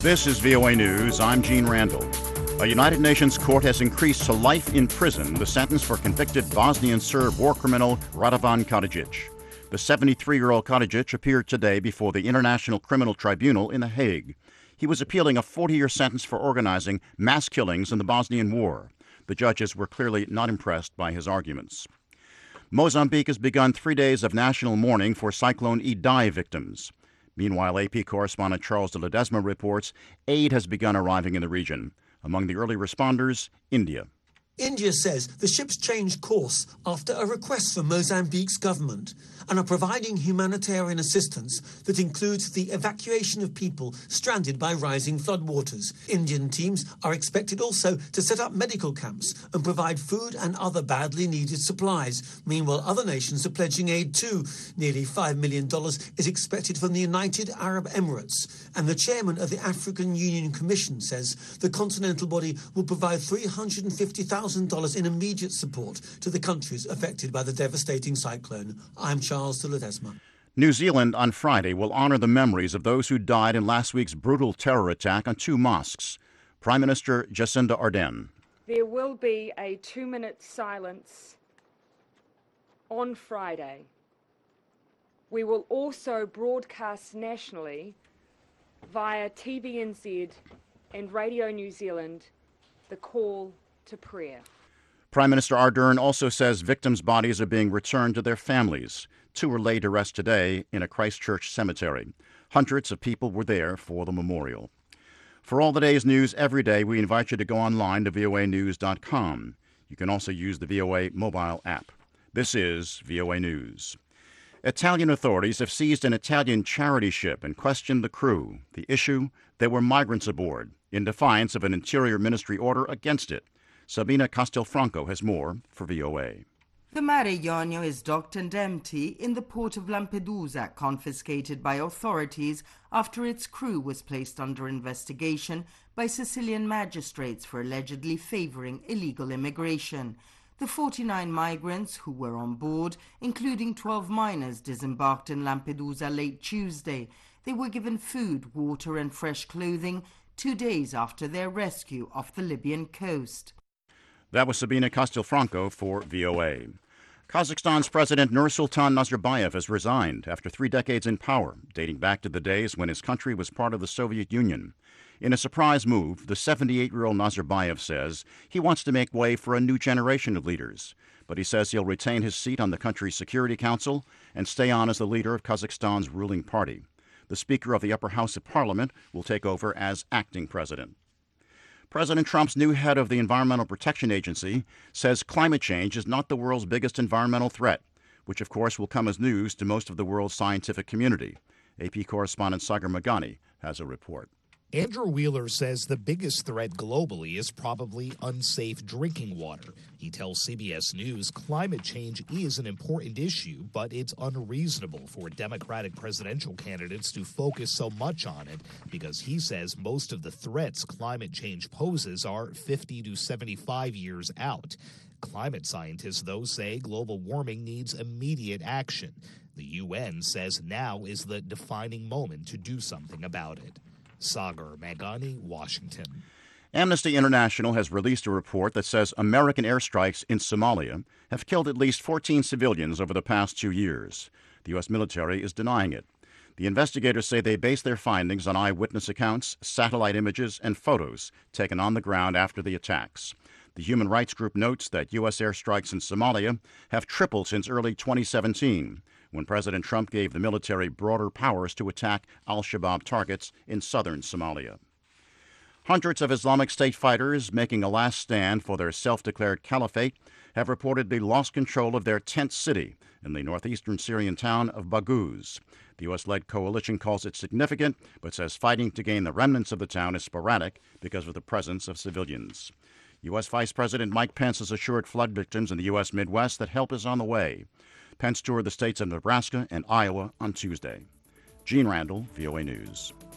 This is VOA News. I'm Gene Randall. A United Nations court has increased to life in prison the sentence for convicted Bosnian Serb war criminal Radovan Karadzic. The 73-year-old Karadzic appeared today before the International Criminal Tribunal in The Hague. He was appealing a 40-year sentence for organizing mass killings in the Bosnian War. The judges were clearly not impressed by his arguments. Mozambique has begun 3 days of national mourning for Cyclone Idai victims. Meanwhile, AP correspondent Charles de Ledesma reports aid has begun arriving in the region. Among the early responders, India. India says the ships changed course after a request from Mozambique's government and are providing humanitarian assistance that includes the evacuation of people stranded by rising floodwaters. Indian teams are expected also to set up medical camps and provide food and other badly needed supplies. Meanwhile, other nations are pledging aid too. Nearly $5 million is expected from the United Arab Emirates, and the chairman of the African Union Commission says the continental body will provide $350,000 in immediate support to the countries affected by the devastating cyclone. I'm Charles de Ledesma. New Zealand on Friday will honor the memories of those who died in last week's brutal terror attack on 2 mosques. Prime Minister Jacinda Ardern. There will be a 2-minute silence on Friday. We will also broadcast nationally via TVNZ and Radio New Zealand the call to prayer. Prime Minister Ardern also says victims' bodies are being returned to their families. 2 were laid to rest today in a Christchurch cemetery. Hundreds of people were there for the memorial. For all the day's news every day, we invite you to go online to voanews.com. You can also use the VOA mobile app. This is VOA News. Italian authorities have seized an Italian charity ship and questioned the crew. The issue? There were migrants aboard, in defiance of an Interior Ministry order against it. Sabina Castelfranco has more for VOA. The Mare Jonio is docked and empty in the port of Lampedusa, confiscated by authorities after its crew was placed under investigation by Sicilian magistrates for allegedly favoring illegal immigration. The 49 migrants who were on board, including 12 minors, disembarked in Lampedusa late Tuesday. They were given food, water and fresh clothing 2 days after their rescue off the Libyan coast. That was Sabina Castelfranco for VOA. Kazakhstan's President Nursultan Nazarbayev has resigned after 3 decades in power, dating back to the days when his country was part of the Soviet Union. In a surprise move, the 78-year-old Nazarbayev says he wants to make way for a new generation of leaders. But he says he'll retain his seat on the country's Security Council and stay on as the leader of Kazakhstan's ruling party. The Speaker of the Upper House of Parliament will take over as acting president. President Trump's new head of the Environmental Protection Agency says climate change is not the world's biggest environmental threat, which of course will come as news to most of the world's scientific community. AP correspondent Sagar Magani has a report. Andrew Wheeler says the biggest threat globally is probably unsafe drinking water. He tells CBS News climate change is an important issue, but it's unreasonable for Democratic presidential candidates to focus so much on it because he says most of the threats climate change poses are 50 to 75 years out. Climate scientists, though, say global warming needs immediate action. The UN says now is the defining moment to do something about it. Sagar Magani, Washington. Amnesty International has released a report that says American airstrikes in Somalia have killed at least 14 civilians over the past 2 years. The U.S. military is denying it. The investigators say they base their findings on eyewitness accounts, satellite images, and photos taken on the ground after the attacks. The human rights group notes that U.S. airstrikes in Somalia have tripled since early 2017, when President Trump gave the military broader powers to attack al-Shabaab targets in southern Somalia. Hundreds of Islamic State fighters making a last stand for their self-declared caliphate have reportedly lost control of their tent city in the northeastern Syrian town of Baghouz. The U.S.-led coalition calls it significant, but says fighting to gain the remnants of the town is sporadic because of the presence of civilians. U.S. Vice President Mike Pence has assured flood victims in the U.S. Midwest that help is on the way. Pence toured the states of Nebraska and Iowa on Tuesday. Gene Randall, VOA News.